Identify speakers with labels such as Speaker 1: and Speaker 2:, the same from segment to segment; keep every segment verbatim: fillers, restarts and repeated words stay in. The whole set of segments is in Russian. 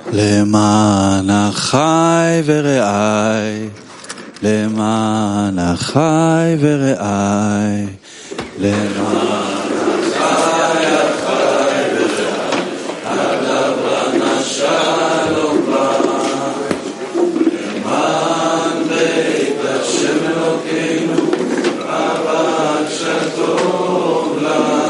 Speaker 1: למען אחי ורעי, למען אחי ורעי, למען אחי אחי ורעי, עליו השלום בא, למען בית השם אלוקינו, אהבת שטוב לה,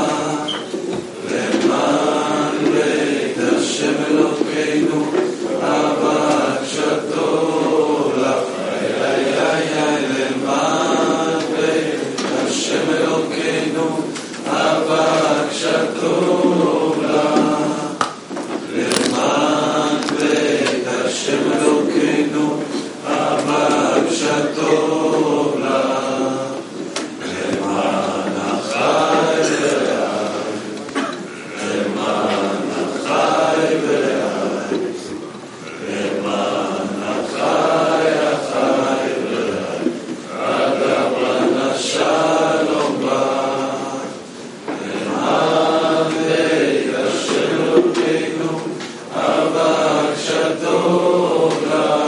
Speaker 1: למען בית השם אלוקינו, אהבת שטוב לה, איי איי איי, למען בית השם אלוקינו, אהבת שטוב לה, למען בית השם אלוקינו, אהבת שטוב לה, למען אחי ורעי, למען אחי ורעי, למען אחי אחי ורעי, עד אברהם השלום בא, למען בית השם אלוקינו, אהבת שטוב לה,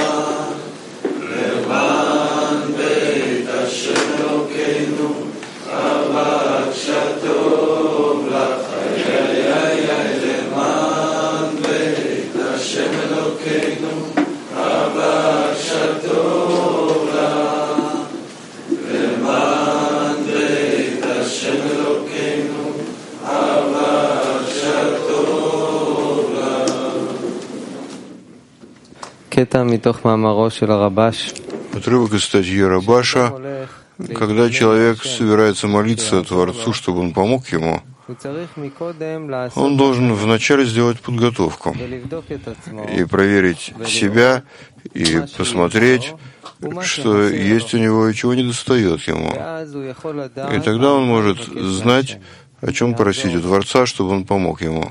Speaker 1: למען בית השם אלוקינו, אהבת שטוב לך, איי איי איי, למען בית השם אלוקינו, אהבת שטוב לך, למען בית השם אלוקינו, אהבת שטוב לך.
Speaker 2: קטע מתוך מאמרו של הרבש.
Speaker 3: Отрывок из статьи Рабаша. Когда человек собирается молиться Творцу, чтобы он помог ему, он должен вначале сделать подготовку и проверить себя, и посмотреть, что есть у него и чего недостает ему. И тогда он может знать, о чем просить у Творца, чтобы он помог ему.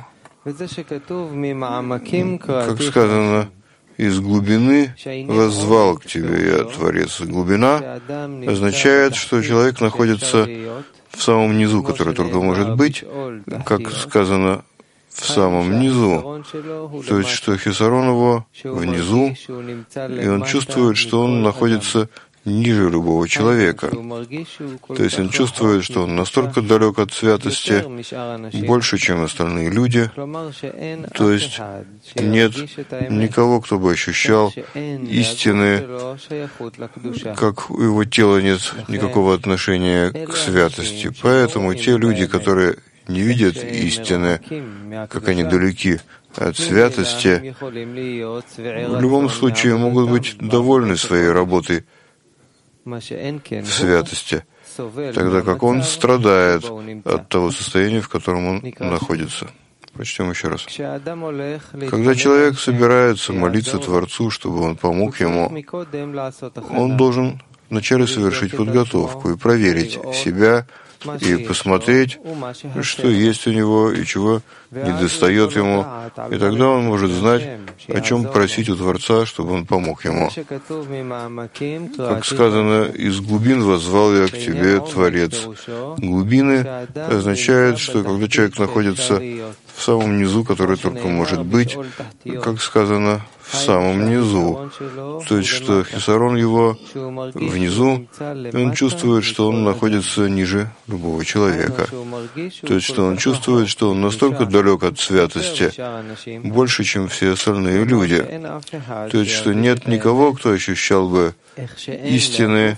Speaker 3: Как сказано, из глубины воззвал к тебе я, Творец. Глубина означает, что человек находится в самом низу, который только может быть, как сказано, в самом низу. То есть, что хисарон его внизу, и он чувствует, что он находится ниже любого человека. То есть он чувствует, что он настолько далек от святости, больше, чем остальные люди. То есть нет никого, кто бы ощущал истины, как у его тела нет никакого отношения к святости. Поэтому те люди, которые не видят истины, как они далеки от святости, в любом случае могут быть довольны своей работой в святости, тогда как он страдает от того состояния, в котором он находится. Прочтем еще раз. Когда человек собирается молиться Творцу, чтобы он помог ему, он должен вначале совершить подготовку и проверить себя, и посмотреть, что есть у него и чего недостает ему, и тогда он может знать, о чем просить у Творца, чтобы он помог ему. Как сказано, из глубин воззвал я к тебе, Творец. Глубины означает, что когда человек находится в самом низу, который только может быть, как сказано, в самом низу, то есть, что хисарон его внизу, и он чувствует, что он находится ниже любого человека. То есть, что он чувствует, что он настолько далек от святости, больше, чем все остальные люди. То есть, что нет никого, кто ощущал бы истины,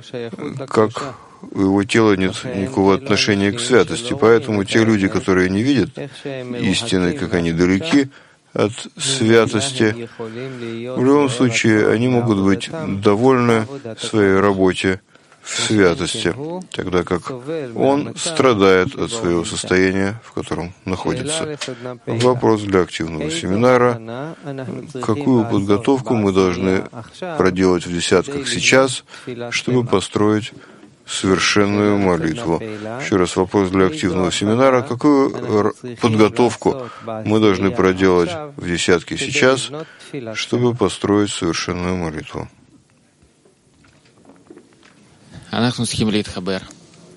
Speaker 3: как у его тела нет никакого отношения к святости. Поэтому те люди, которые не видят истины, как они далеки от святости, в любом случае они могут быть довольны своей работе в святости, тогда как он страдает от своего состояния, в котором находится. Вопрос для активного семинара. Какую подготовку мы должны проделать в десятках сейчас, чтобы построить совершенную молитву? Еще раз вопрос для активного семинара. Какую подготовку мы должны проделать в десятке сейчас, чтобы построить совершенную молитву?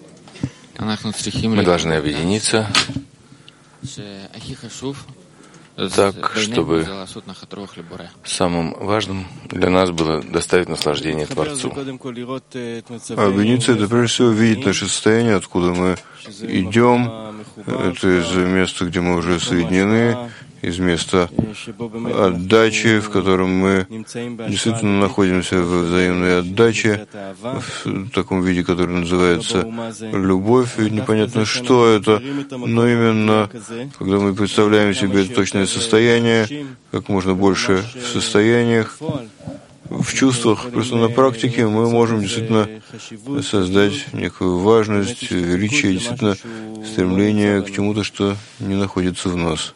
Speaker 4: Мы должны объединиться так, чтобы самым важным для нас было доставить наслаждение Творцу.
Speaker 3: Объединиться — это прежде всего видеть наше состояние, откуда мы идем. Это из места, где мы уже соединены, из места отдачи, в котором мы действительно находимся в взаимной отдаче, в таком виде, который называется любовь. И непонятно, что это, но именно когда мы представляем себе точное состояние, как можно больше в состояниях, в чувствах, просто на практике мы можем действительно создать некую важность, величие, действительно стремление к чему-то, что не находится в нас.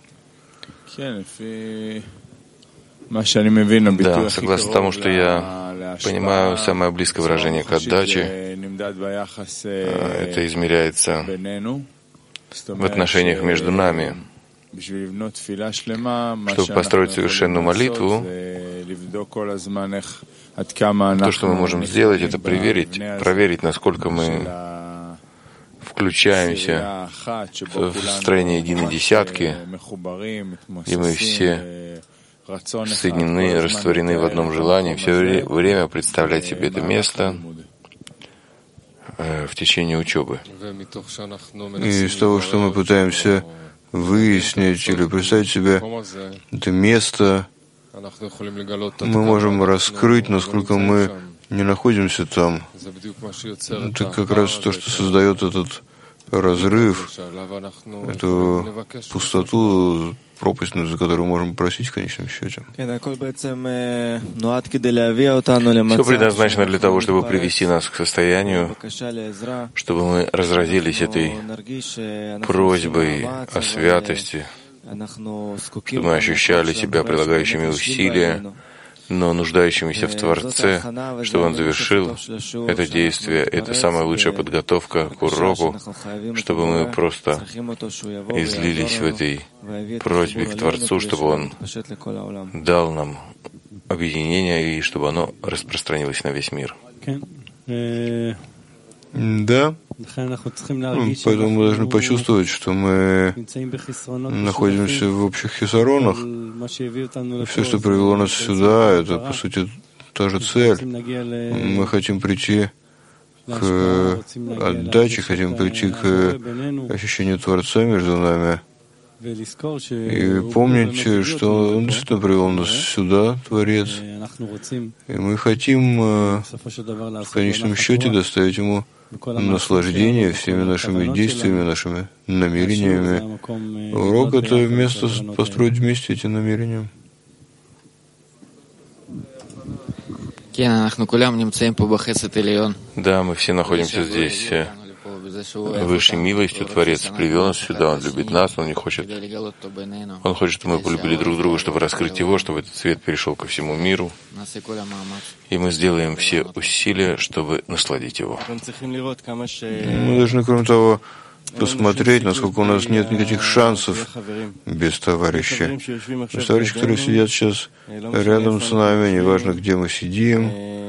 Speaker 4: Да, согласно тому, что я понимаю, самое близкое выражение к отдаче — это измеряется в отношениях между нами. Чтобы построить совершенную молитву, то, что мы можем сделать, это проверить, проверить, насколько мы включаемся в строение единой десятки, и мы все соединены, растворены в одном желании, все время представлять себе это место в течение учебы.
Speaker 3: И из того, что мы пытаемся выяснить или представить себе это место, мы можем раскрыть, насколько мы не находимся там. Это как раз то, что создает этот разрыв, эту пустоту, пропасть, за которую можем просить в конечном счете.
Speaker 4: Все предназначено для того, чтобы привести нас к состоянию, чтобы мы разразились этой просьбой о святости, чтобы мы ощущали себя прилагающими усилия, но нуждающимися в Творце, чтобы Он завершил это действие. Это самая лучшая подготовка к уроку, чтобы мы просто излились в этой просьбе к Творцу, чтобы Он дал нам объединение и чтобы оно распространилось на весь мир.
Speaker 3: Да, поэтому мы должны почувствовать, что мы находимся в общих хисаронах. Все, что привело нас сюда, это, по сути, та же цель. Мы хотим прийти к отдаче, хотим прийти к ощущению Творца между нами. И помните, что Он действительно привел нас сюда, Творец, и мы хотим в конечном счете доставить Ему наслаждение всеми нашими действиями, нашими намерениями. Урок — это место построить вместе эти намерения.
Speaker 4: Да, мы все находимся здесь высшей милостью. Творец привел нас сюда, Он любит нас, Он не хочет. Он хочет, чтобы мы полюбили друг друга, чтобы раскрыть Его, чтобы этот свет перешел ко всему миру. И мы сделаем все усилия, чтобы насладить Его.
Speaker 3: Мы должны, кроме того, посмотреть, насколько у нас нет никаких шансов без товарища. Без товарищей, которые сидят сейчас рядом с нами, неважно, где мы сидим,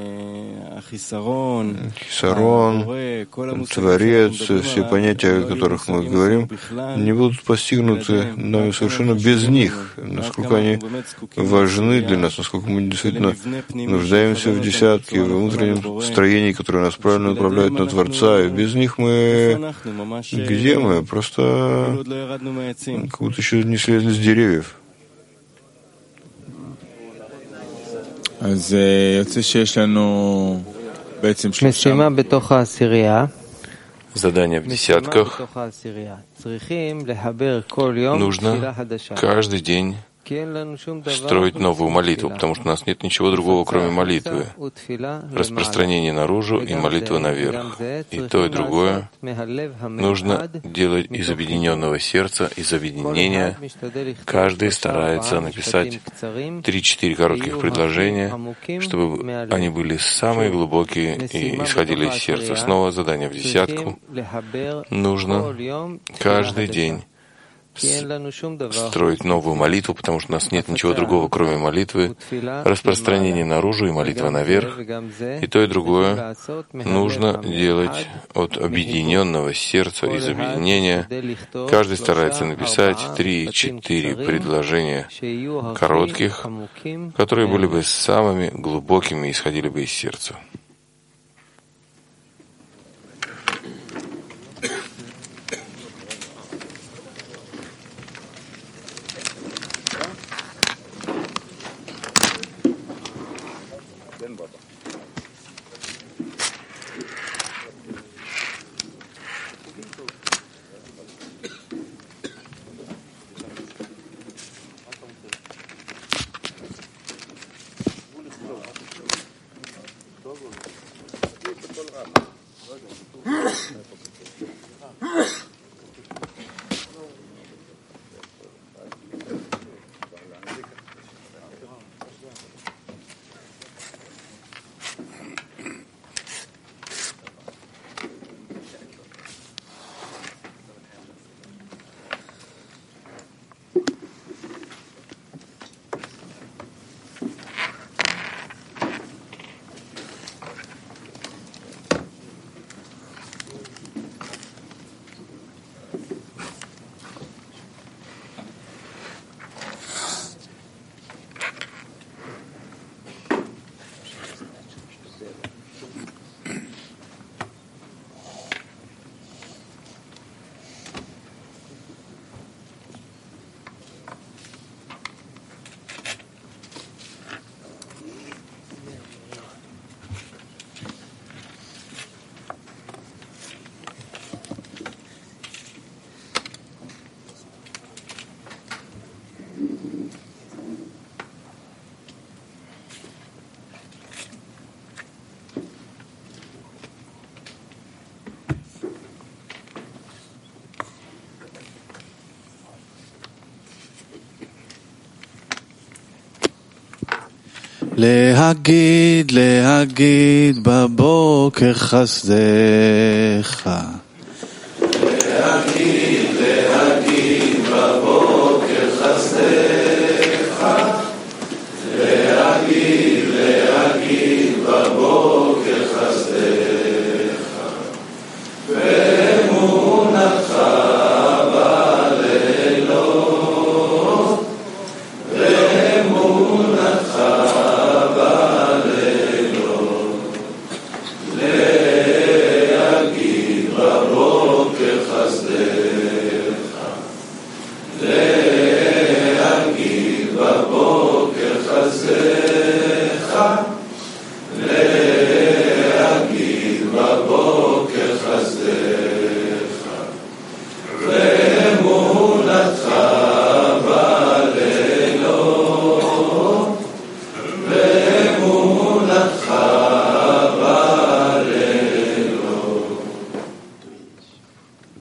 Speaker 3: Хисарон, Творец, все понятия, о которых мы говорим, не будут постигнуты нами совершенно без них. Насколько они важны для нас, насколько мы действительно нуждаемся в десятке, в внутреннем строении, которое нас правильно направляет на Творца. И без них мы... Где мы? Просто как будто еще не слезли с деревьев.
Speaker 4: Задание в десятках. Нужно каждый день строить новую молитву, потому что у нас нет ничего другого, кроме молитвы. Распространение наружу и молитва наверх. И то, и другое нужно делать из объединенного сердца, из объединения. Каждый старается написать три-четыре коротких предложения, чтобы они были самые глубокие и исходили из сердца. Снова задание в десятку. Нужно каждый день строить новую молитву, потому что у нас нет ничего другого, кроме молитвы, распространение наружу и молитва наверх. И то, и другое нужно делать от объединенного сердца, из объединения. Каждый старается написать три-четыре предложения коротких, которые были бы самыми глубокими и исходили бы из сердца.
Speaker 1: להגיד, להגיד בבוקר חסדך. להגיד,